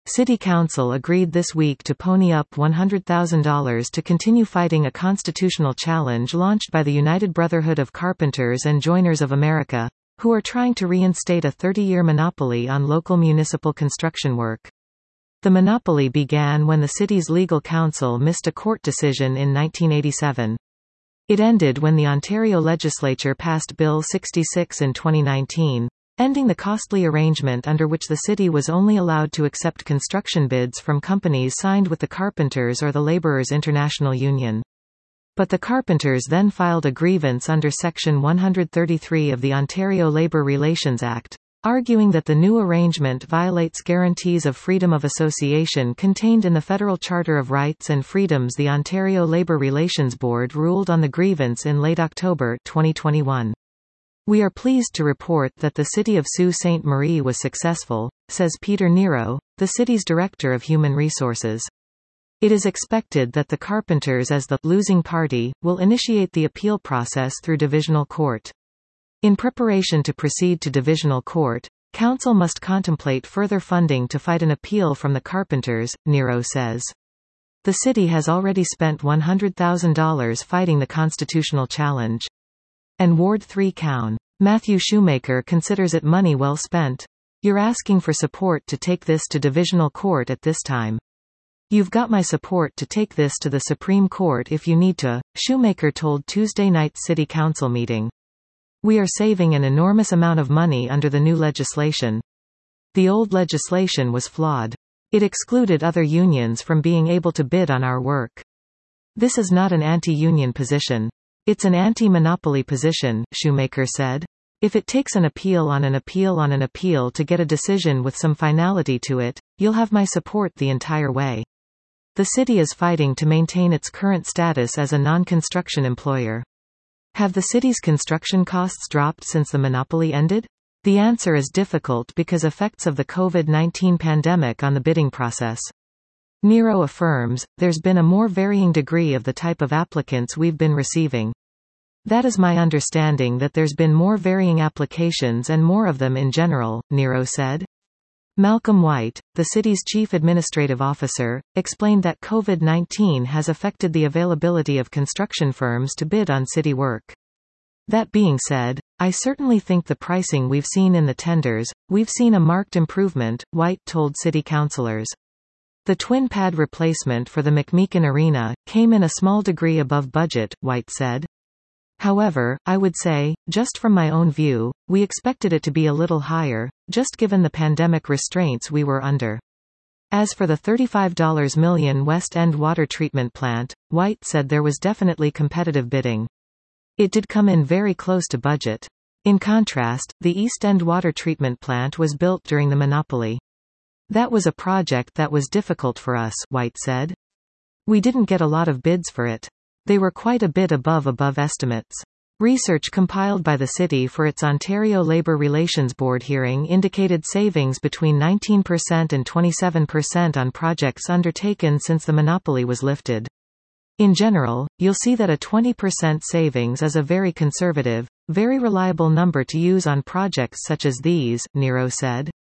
City Council agreed this week to pony up $100,000 to continue fighting a constitutional challenge launched by the United Brotherhood of Carpenters and Joiners of America, who are trying to reinstate a 30-year monopoly on local municipal construction work. The monopoly began when the city's legal counsel missed a court decision in 1987. It ended when the Ontario legislature passed Bill 66 in 2019, ending the costly arrangement under which the city was only allowed to accept construction bids from companies signed with the Carpenters or the Labourers International Union. But the Carpenters then filed a grievance under Section 133 of the Ontario Labour Relations Act, arguing that the new arrangement violates guarantees of freedom of association contained in the Federal Charter of Rights and Freedoms. The Ontario Labour Relations Board ruled on the grievance in late October 2021. We are pleased to report that the City of Sault Ste. Marie was successful, says Peter Nero, the city's Director of Human Resources. It is expected that the Carpenters, as the losing party, will initiate the appeal process through Divisional Court. In preparation to proceed to Divisional Court, Council must contemplate further funding to fight an appeal from the Carpenters, Nero says. The city has already spent $100,000 fighting the constitutional challenge. And Ward 3 Coun. Matthew Shoemaker considers it money well spent. You're asking for support to take this to Divisional Court at this time. You've got my support to take this to the Supreme Court if you need to, Shoemaker told Tuesday night's City Council meeting. We are saving an enormous amount of money under the new legislation. The old legislation was flawed. It excluded other unions from being able to bid on our work. This is not an anti-union position. It's an anti-monopoly position, Shoemaker said. If it takes an appeal on an appeal on an appeal to get a decision with some finality to it, you'll have my support the entire way. The city is fighting to maintain its current status as a non-construction employer. Have the city's construction costs dropped since the monopoly ended? The answer is difficult because effects of the COVID-19 pandemic on the bidding process. Nero affirms, there's been a more varying degree of the type of applicants we've been receiving. That is my understanding, that there's been more varying applications and more of them in general, Nero said. Malcolm White, the city's chief administrative officer, explained that COVID-19 has affected the availability of construction firms to bid on city work. That being said, I certainly think the pricing we've seen in the tenders, we've seen a marked improvement, White told city councillors. The twin pad replacement for the McMeekin Arena came in a small degree above budget, White said. However, I would say, just from my own view, we expected it to be a little higher, just given the pandemic restraints we were under. As for the $35 million West End water treatment plant, White said there was definitely competitive bidding. It did come in very close to budget. In contrast, the East End water treatment plant was built during the monopoly. That was a project that was difficult for us, White said. We didn't get a lot of bids for it. They were quite a bit above estimates. Research compiled by the city for its Ontario Labour Relations Board hearing indicated savings between 19% and 27% on projects undertaken since the monopoly was lifted. In general, you'll see that a 20% savings is a very conservative, very reliable number to use on projects such as these, Nero said.